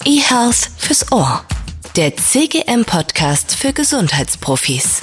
eHealth fürs Ohr. Der CGM-Podcast für Gesundheitsprofis.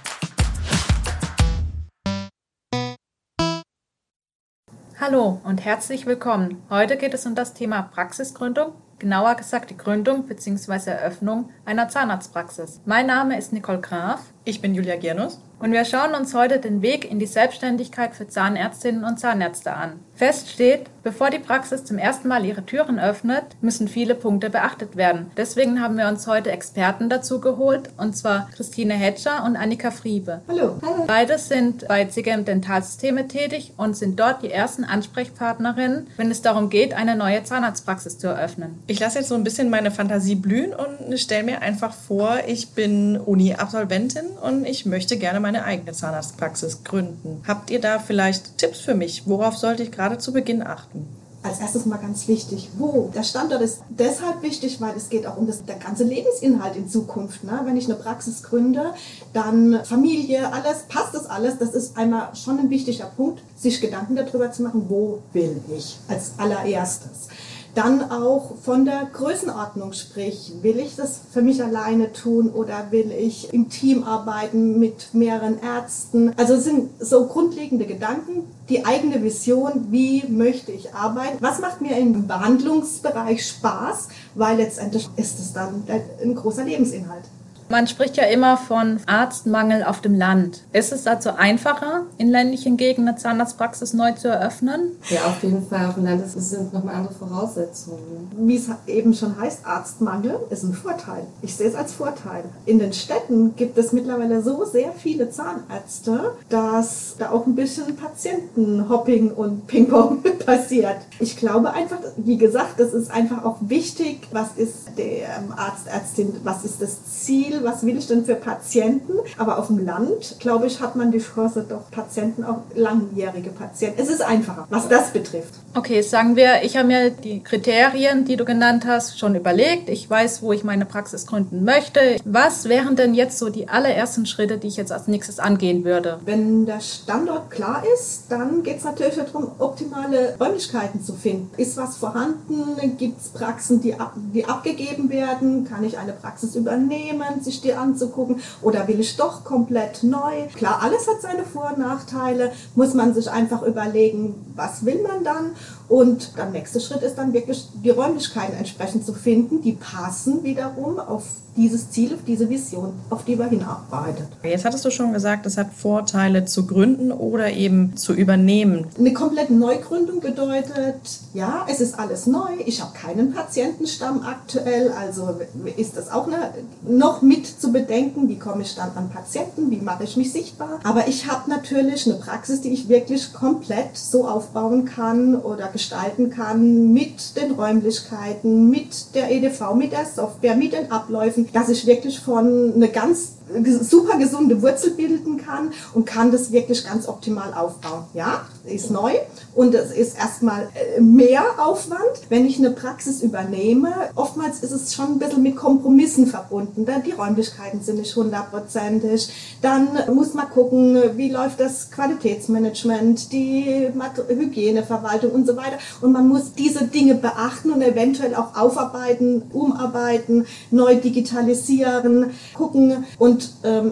Hallo und herzlich willkommen. Heute geht es um das Thema Praxisgründung, genauer gesagt die Gründung bzw. Eröffnung einer Zahnarztpraxis. Mein Name ist Nicole Graf. Ich bin Julia Giernus. Und wir schauen uns heute den Weg in die Selbstständigkeit für Zahnärztinnen und Zahnärzte an. Fest steht, bevor die Praxis zum ersten Mal ihre Türen öffnet, müssen viele Punkte beachtet werden. Deswegen haben wir uns heute Experten dazu geholt, und zwar Christine Hetscher und Annika Friebe. Hallo. Beide sind bei CGM Dentalsysteme tätig und sind dort die ersten Ansprechpartnerinnen, wenn es darum geht, eine neue Zahnarztpraxis zu eröffnen. Ich lasse jetzt so ein bisschen meine Fantasie blühen und stelle mir einfach vor, ich bin Uni-Absolventin und ich möchte gerne meine eigene Zahnarztpraxis gründen. Habt ihr da vielleicht Tipps für mich? Worauf sollte ich gerade zu Beginn achten? Als erstes mal ganz wichtig, wo? Der Standort ist deshalb wichtig, weil es geht auch um der ganze Lebensinhalt in Zukunft. Ne? Wenn ich eine Praxis gründe, dann Familie, alles, passt das alles? Das ist einmal schon ein wichtiger Punkt, sich Gedanken darüber zu machen, wo will ich als allererstes. Dann auch von der Größenordnung, sprich, will ich das für mich alleine tun oder will ich im Team arbeiten mit mehreren Ärzten? Also es sind so grundlegende Gedanken, die eigene Vision, wie möchte ich arbeiten, was macht mir im Behandlungsbereich Spaß, weil letztendlich ist es dann ein großer Lebensinhalt. Man spricht ja immer von Arztmangel auf dem Land. Ist es also einfacher, in ländlichen Gegenden eine Zahnarztpraxis neu zu eröffnen? Ja, auf jeden Fall. Auf dem Land sind nochmal andere Voraussetzungen. Wie es eben schon heißt, Arztmangel ist ein Vorteil. Ich sehe es als Vorteil. In den Städten gibt es mittlerweile so sehr viele Zahnärzte, dass da auch ein bisschen Patientenhopping und Ping-Pong passiert. Ich glaube einfach, wie gesagt, das ist einfach auch wichtig, was ist der Arzt, Ärztin, was ist das Ziel, was will ich denn für Patienten? Aber auf dem Land, glaube ich, hat man die Chance, doch Patienten, auch langjährige Patienten. Es ist einfacher, was das betrifft. Okay, sagen wir, ich habe mir die Kriterien, die du genannt hast, schon überlegt. Ich weiß, wo ich meine Praxis gründen möchte. Was wären denn jetzt so die allerersten Schritte, die ich jetzt als nächstes angehen würde? Wenn der Standort klar ist, dann geht es natürlich darum, optimale Räumlichkeiten zu finden. Ist was vorhanden? Gibt es Praxen, die abgegeben werden? Kann ich eine Praxis übernehmen, sich die anzugucken? Oder will ich doch komplett neu? Klar, alles hat seine Vor- und Nachteile. Muss man sich einfach überlegen, was will man dann? Und der nächste Schritt ist dann wirklich, die Räumlichkeiten entsprechend zu finden, die passen wiederum auf dieses Ziel, auf diese Vision, auf die man hinarbeitet. Jetzt hattest du schon gesagt, es hat Vorteile zu gründen oder eben zu übernehmen. Eine komplette Neugründung bedeutet, ja, es ist alles neu, ich habe keinen Patientenstamm aktuell, also ist das auch noch mit zu bedenken, wie komme ich dann an Patienten, wie mache ich mich sichtbar. Aber ich habe natürlich eine Praxis, die ich wirklich komplett so aufbauen kann oder gestalten kann mit den Räumlichkeiten, mit der EDV, mit der Software, mit den Abläufen, dass ich wirklich von eine ganz super gesunde Wurzel bilden kann und kann das wirklich ganz optimal aufbauen. Ja, ist neu und es ist erstmal mehr Aufwand, wenn ich eine Praxis übernehme. Oftmals ist es schon ein bisschen mit Kompromissen verbunden. Die Räumlichkeiten sind nicht 100%. Dann muss man gucken, wie läuft das Qualitätsmanagement, die Hygieneverwaltung und so weiter. Und man muss diese Dinge beachten und eventuell auch aufarbeiten, umarbeiten, neu digitalisieren, gucken. Und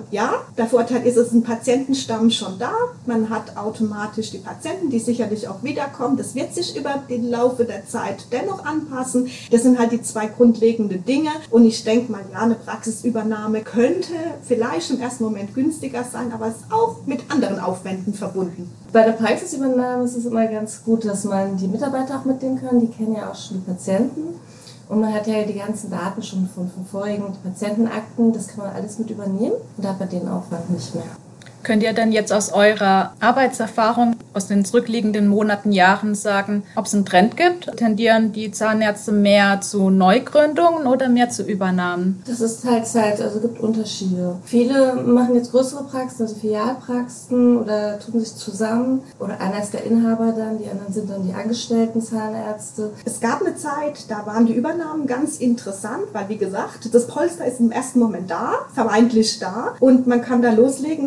der Vorteil ist, es ist ein Patientenstamm schon da. Man hat automatisch die Patienten, die sicherlich auch wiederkommen. Das wird sich über den Laufe der Zeit dennoch anpassen. Das sind halt die zwei grundlegenden Dinge. Und ich denke mal, ja, eine Praxisübernahme könnte vielleicht im ersten Moment günstiger sein, aber ist auch mit anderen Aufwänden verbunden. Bei der Praxisübernahme ist es immer ganz gut, dass man die Mitarbeiter auch mitnehmen kann. Die kennen ja auch schon die Patienten. Und man hat ja die ganzen Daten schon von vorigen Patientenakten, das kann man alles mit übernehmen und da hat man den Aufwand nicht mehr. Könnt ihr denn jetzt aus eurer Arbeitserfahrung aus den zurückliegenden Monaten, Jahren sagen, ob es einen Trend gibt? Tendieren die Zahnärzte mehr zu Neugründungen oder mehr zu Übernahmen? Das ist teils, also gibt Unterschiede. Viele machen jetzt größere Praxen, also Filialpraxen oder tun sich zusammen. Oder einer ist der Inhaber dann, die anderen sind dann die angestellten Zahnärzte. Es gab eine Zeit, da waren die Übernahmen ganz interessant, weil wie gesagt, das Polster ist im ersten Moment da, vermeintlich da und man kann da loslegen, hat das Gefühl,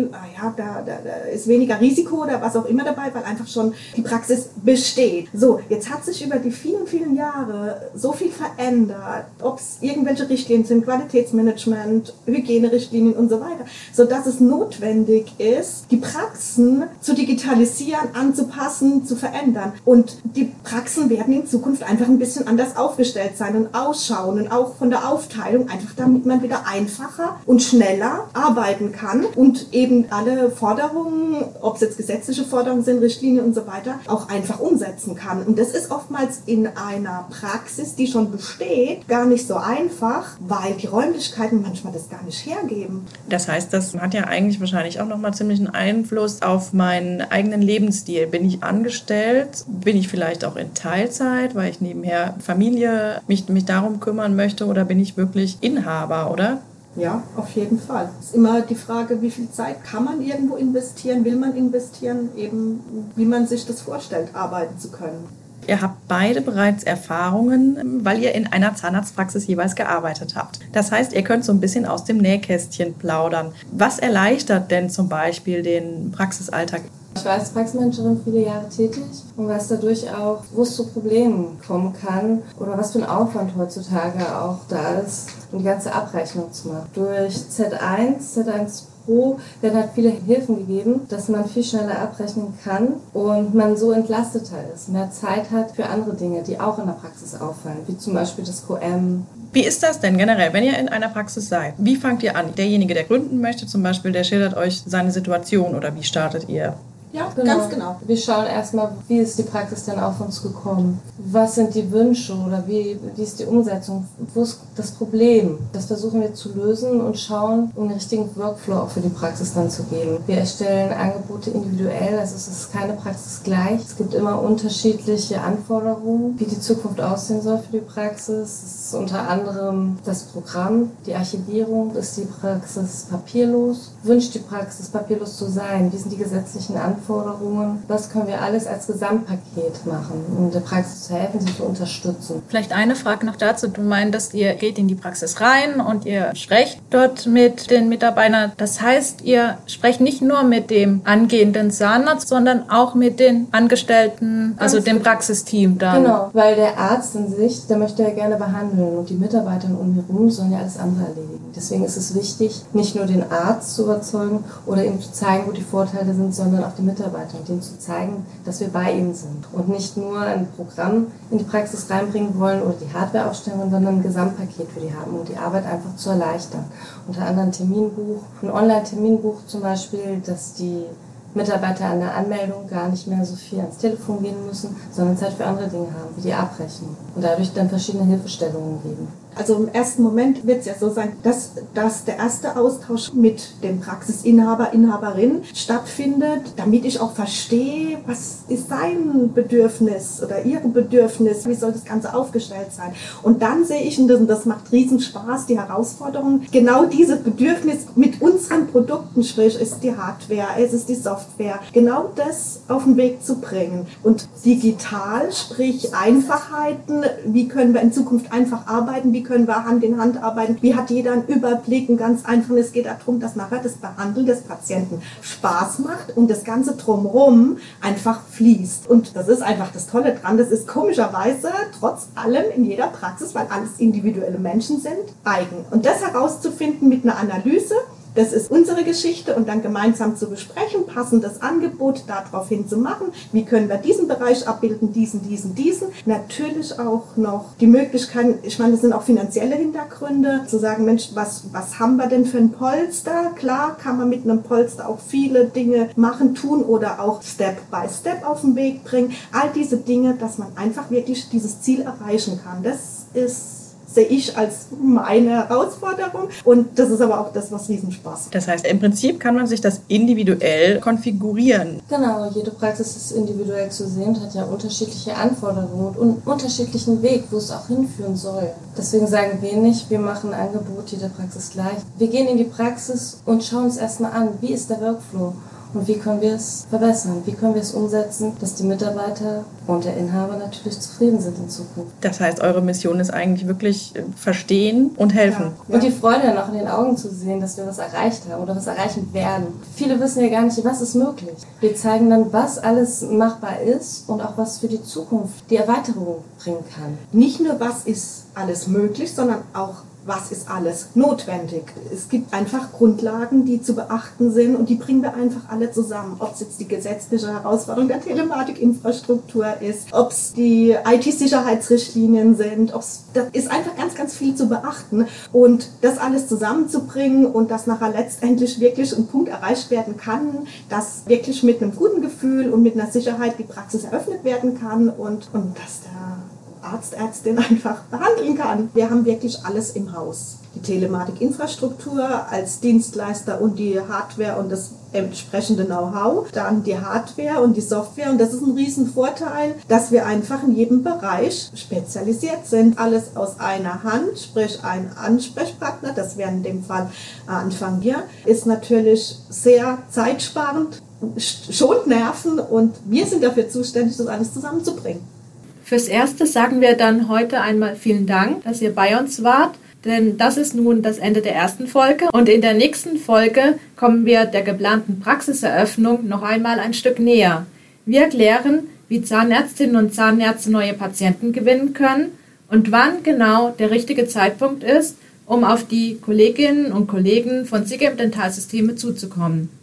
Gefühl, da ist weniger Risiko oder was auch immer dabei, weil einfach schon die Praxis besteht. So, jetzt hat sich über die vielen, vielen Jahre so viel verändert, ob es irgendwelche Richtlinien sind, Qualitätsmanagement, Hygienerichtlinien und so weiter, sodass es notwendig ist, die Praxen zu digitalisieren, anzupassen, zu verändern. Und die Praxen werden in Zukunft einfach ein bisschen anders aufgestellt sein und ausschauen und auch von der Aufteilung, einfach damit man wieder einfacher und schneller arbeiten kann und eben alle Forderungen, ob es jetzt gesetzliche Forderungen sind, Richtlinien und so weiter, auch einfach umsetzen kann. Und das ist oftmals in einer Praxis, die schon besteht, gar nicht so einfach, weil die Räumlichkeiten manchmal das gar nicht hergeben. Das heißt, das hat ja eigentlich wahrscheinlich auch nochmal ziemlich einen Einfluss auf meinen eigenen Lebensstil. Bin ich angestellt? Bin ich vielleicht auch in Teilzeit, weil ich nebenher Familie mich darum kümmern möchte, oder bin ich wirklich Inhaber, oder? Ja, auf jeden Fall. Es ist immer die Frage, wie viel Zeit kann man irgendwo investieren, will man investieren, eben wie man sich das vorstellt, arbeiten zu können. Ihr habt beide bereits Erfahrungen, weil ihr in einer Zahnarztpraxis jeweils gearbeitet habt. Das heißt, ihr könnt so ein bisschen aus dem Nähkästchen plaudern. Was erleichtert denn zum Beispiel den Praxisalltag? Ich war als Praxismanagerin viele Jahre tätig und weiß dadurch auch, wo es zu Problemen kommen kann oder was für ein Aufwand heutzutage auch da ist, um die ganze Abrechnung zu machen. Durch Z1 Pro werden halt viele Hilfen gegeben, dass man viel schneller abrechnen kann und man so entlasteter ist, mehr Zeit hat für andere Dinge, die auch in der Praxis auffallen, wie zum Beispiel das QM. Wie ist das denn generell, wenn ihr in einer Praxis seid? Wie fangt ihr an? Derjenige, der gründen möchte zum Beispiel, der schildert euch seine Situation, oder wie startet ihr? Ja, ganz genau. Wir schauen erstmal, wie ist die Praxis denn auf uns gekommen? Was sind die Wünsche oder wie ist die Umsetzung? Wo ist das Problem? Das versuchen wir zu lösen und schauen, um den richtigen Workflow auch für die Praxis dann zu geben. Wir erstellen Angebote individuell, also es ist keine Praxis gleich. Es gibt immer unterschiedliche Anforderungen, wie die Zukunft aussehen soll für die Praxis. Es ist unter anderem das Programm, die Archivierung. Ist die Praxis papierlos? Wünscht die Praxis papierlos zu sein? Wie sind die gesetzlichen Anforderungen? Was können wir alles als Gesamtpaket machen, um der Praxis zu helfen, sie zu unterstützen? Vielleicht eine Frage noch dazu. Du meintest, ihr geht in die Praxis rein und ihr sprecht dort mit den Mitarbeitern. Das heißt, ihr sprecht nicht nur mit dem angehenden Zahnarzt, sondern auch mit den Angestellten, also dem Praxisteam dann. Genau, weil der Arzt in sich, der möchte ja gerne behandeln und die Mitarbeiter um ihn herum sollen ja alles andere erledigen. Deswegen ist es wichtig, nicht nur den Arzt zu überzeugen oder ihm zu zeigen, wo die Vorteile sind, sondern auch die Mitarbeiter und ihnen zu zeigen, dass wir bei ihnen sind und nicht nur ein Programm in die Praxis reinbringen wollen oder die Hardware aufstellen wollen, sondern ein Gesamtpaket für die haben, um die Arbeit einfach zu erleichtern. Unter anderem Terminbuch, ein Online-Terminbuch zum Beispiel, dass die Mitarbeiter an der Anmeldung gar nicht mehr so viel ans Telefon gehen müssen, sondern Zeit für andere Dinge haben, wie die Abrechnung und dadurch dann verschiedene Hilfestellungen geben. Also im ersten Moment wird es ja so sein, dass der erste Austausch mit dem Praxisinhaber, Inhaberin stattfindet, damit ich auch verstehe, was ist sein Bedürfnis oder ihre Bedürfnis, wie soll das Ganze aufgestellt sein. Und dann sehe ich, und das macht riesen Spaß, die Herausforderung, genau dieses Bedürfnis mit unseren Produkten, sprich es ist die Hardware, es ist die Software, genau das auf den Weg zu bringen. Und digital, sprich Einfachheiten, wie können wir in Zukunft einfach arbeiten, wie können wir Hand in Hand arbeiten, wie hat jeder einen Überblick, und ganz einfach, es geht darum, dass nachher das Behandeln des Patienten Spaß macht und das Ganze drumherum einfach fließt. Und das ist einfach das Tolle dran, das ist komischerweise trotz allem in jeder Praxis, weil alles individuelle Menschen sind, eigen. Und das herauszufinden mit einer Analyse, das ist unsere Geschichte, und dann gemeinsam zu besprechen, passendes Angebot darauf hin zu machen. Wie können wir diesen Bereich abbilden, diesen. Natürlich auch noch die Möglichkeit, ich meine, das sind auch finanzielle Hintergründe, zu sagen, Mensch, was haben wir denn für ein Polster? Klar kann man mit einem Polster auch viele Dinge machen, tun oder auch Step by Step auf den Weg bringen. All diese Dinge, dass man einfach wirklich dieses Ziel erreichen kann. Das sehe ich als meine Herausforderung, und das ist aber auch das, was riesen Spaß macht. Das heißt, im Prinzip kann man sich das individuell konfigurieren. Genau, jede Praxis ist individuell zu sehen und hat ja unterschiedliche Anforderungen und einen unterschiedlichen Weg, wo es auch hinführen soll. Deswegen sagen wir nicht, wir machen ein Angebot jeder Praxis gleich. Wir gehen in die Praxis und schauen uns erstmal an, wie ist der Workflow. und wie können wir es verbessern, wie können wir es umsetzen, dass die Mitarbeiter und der Inhaber natürlich zufrieden sind in Zukunft. Das heißt, eure Mission ist eigentlich wirklich verstehen und helfen. Ja. Und die Freude dann auch in den Augen zu sehen, dass wir was erreicht haben oder was erreichen werden. Viele wissen ja gar nicht, was ist möglich. Wir zeigen dann, was alles machbar ist und auch was für die Zukunft die Erweiterung bringen kann. Nicht nur, was ist alles möglich, sondern auch, was ist alles notwendig. Es gibt einfach Grundlagen, die zu beachten sind und die bringen wir einfach alle zusammen. Ob es jetzt die gesetzliche Herausforderung der Telematikinfrastruktur ist, ob es die IT-Sicherheitsrichtlinien sind, da ist einfach ganz, ganz viel zu beachten. Und das alles zusammenzubringen und dass nachher letztendlich wirklich ein Punkt erreicht werden kann, dass wirklich mit einem guten Gefühl und mit einer Sicherheit die Praxis eröffnet werden kann und dass der Arzt, Ärztin einfach behandeln kann. Wir haben wirklich alles im Haus. Die Telematikinfrastruktur als Dienstleister und die Hardware und das entsprechende Know-how. Dann die Hardware und die Software. Und das ist ein Riesenvorteil, dass wir einfach in jedem Bereich spezialisiert sind. Alles aus einer Hand, sprich ein Ansprechpartner, das wäre in dem Fall Anfang hier, ist natürlich sehr zeitsparend, schont Nerven und wir sind dafür zuständig, das alles zusammenzubringen. Fürs Erste sagen wir dann heute einmal vielen Dank, dass ihr bei uns wart, denn das ist nun das Ende der ersten Folge und in der nächsten Folge kommen wir der geplanten Praxiseröffnung noch einmal ein Stück näher. Wir erklären, wie Zahnärztinnen und Zahnärzte neue Patienten gewinnen können und wann genau der richtige Zeitpunkt ist, um auf die Kolleginnen und Kollegen von CGM Dentalsysteme zuzukommen.